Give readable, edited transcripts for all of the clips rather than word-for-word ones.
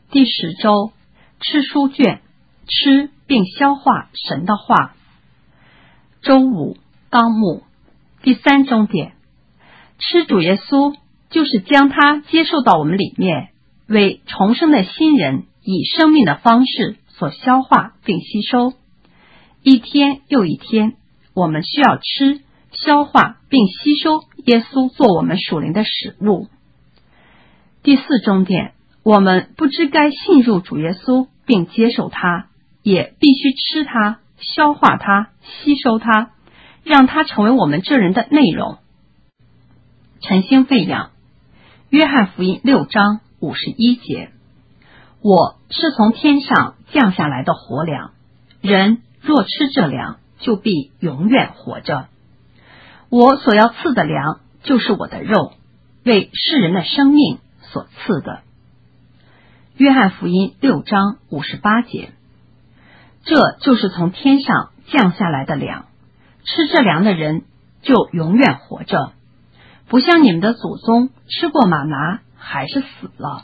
第10周吃书卷，吃并消化神的话。周5纲目第3重点，吃主耶稣就是将他接受到我们里面，为重生的新人以生命的方式所消化并吸收。一天又一天，我们需要吃、消化并吸收耶稣做我们属灵的食物。第4重点，我们不知该信入主耶稣并接受他，也必须吃他、消化他、吸收他，让他成为我们这人的内容。晨星喂养，约翰福音6章51节，我是从天上降下来的活粮，人若吃这粮，就必永远活着。我所要赐的粮，就是我的肉，为世人的生命所赐的。约翰福音6章58节，这就是从天上降下来的粮，吃这粮的人就永远活着，不像你们的祖宗吃过玛拿还是死了。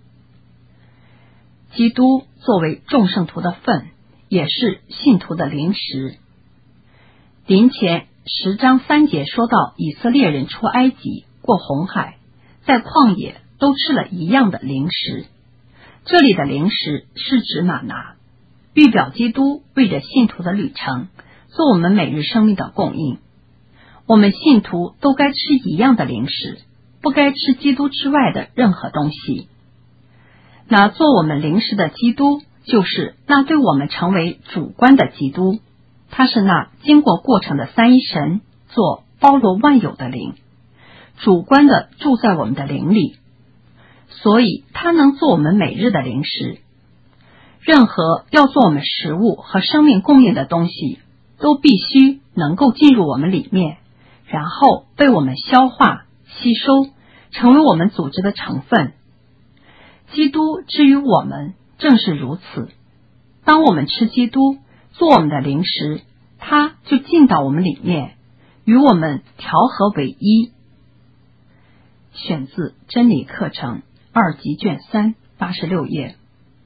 基督作为众圣徒的份，也是信徒的灵食。林前10章3节说到以色列人出埃及过红海，在旷野都吃了一样的灵食，这里的灵食是指玛拿，预表基督为着信徒的旅程做我们每日生命的供应。我们信徒都该吃一样的灵食，不该吃基督之外的任何东西。那做我们灵食的基督，就是那对我们成为主观的基督，他是那经过过程的三一神，做包罗万有的灵，主观的住在我们的灵里，所以他能做我们每日的灵食。任何要做我们食物和生命供应的东西，都必须能够进入我们里面，然后被我们消化、吸收，成为我们组织的成分。基督之于我们正是如此，当我们吃基督做我们的灵食，他就进到我们里面，与我们调和为一。选自真理课程2级卷3 86页。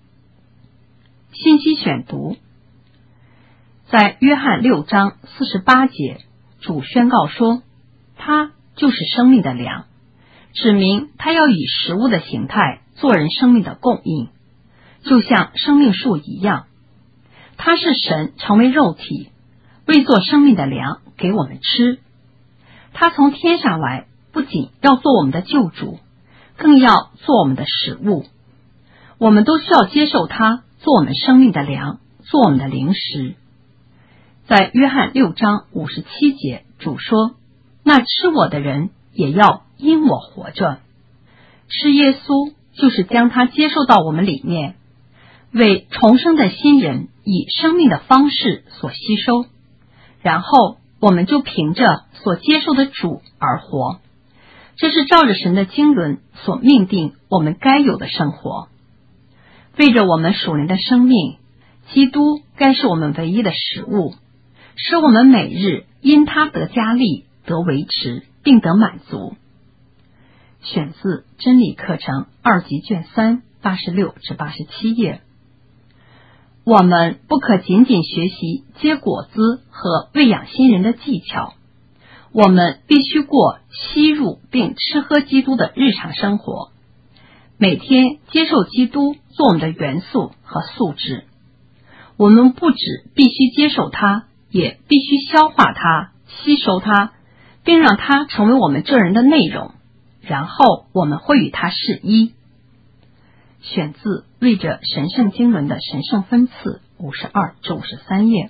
信息选读，在约翰6章48节，主宣告说，他就是生命的粮，指明他要以食物的形态做人生命的供应，就像生命树一样。他是神成为肉体，为做生命的粮给我们吃。他从天上来，不仅要做我们的救主，更要做我们的食物。我们都需要接受他做我们生命的粮，做我们的灵食。在约翰6章57节，主说，那吃我的人也要因我活着。吃耶稣就是将他接受到我们里面，为重生的新人以生命的方式所吸收，然后我们就凭着所接受的主而活。这是照着神的经纶所命定我们该有的生活。为着我们属灵的生命，基督该是我们唯一的食物，使我们每日因他得加力、得维持，并得满足。选自真理课程2级卷3 86至87页。我们不可仅仅学习结果子和喂养新人的技巧，我们必须过吸入并吃喝基督的日常生活，每天接受基督做我们的元素和素质。我们不只必须接受它，也必须消化它、吸收它，并让它成为我们这人的内容，然后我们会与它是一。选自为着神圣经纶的神圣分次52至53页。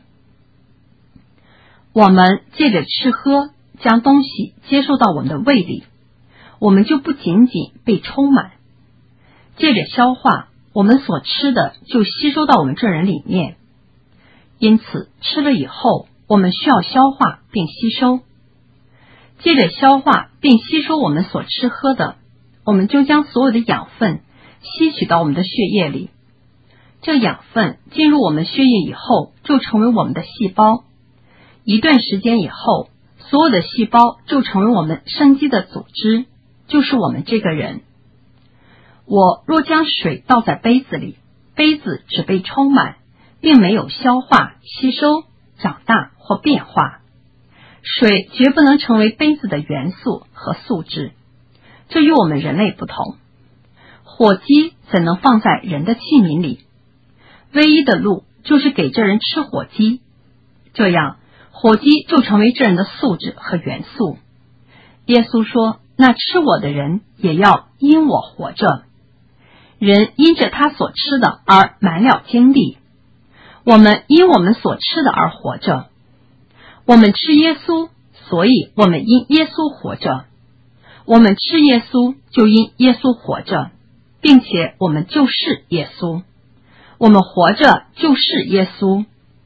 我们借着吃喝将东西接受到我们的胃里，我们就不仅仅被充满。借着消化，我们所吃的就吸收到我们这人里面，因此吃了以后，我们需要消化并吸收。借着消化并吸收我们所吃喝的，我们就将所有的养分吸取到我们的血液里。这养分进入我们血液以后，就成为我们的细胞。一段时间以后，所有的细胞就成为我们生机的组织，就是我们这个人。 我若将水倒在杯子里，杯子只被充满，并没有消化、吸收、长大或变化。水绝不能成为杯子的元素和素质，这与我们人类不同。火鸡怎能放在人的器皿里？唯一的路就是给这人吃火鸡，这样火鸡就成为这人的素质和元素。耶稣说，那吃我的人也要因我活着。人因着他所吃的而满了精力，我们因我们所吃的而活着。我们吃耶稣，所以我们因耶稣活着。我们吃耶稣，就因耶稣活着，并且我们就是耶稣。我们活着就是耶稣。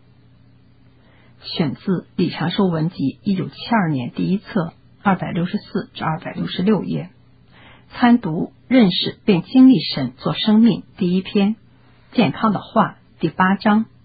选自李长寿文集1972年第一册264至266页。参读认识并经历神做生命第一篇，健康的话第8章。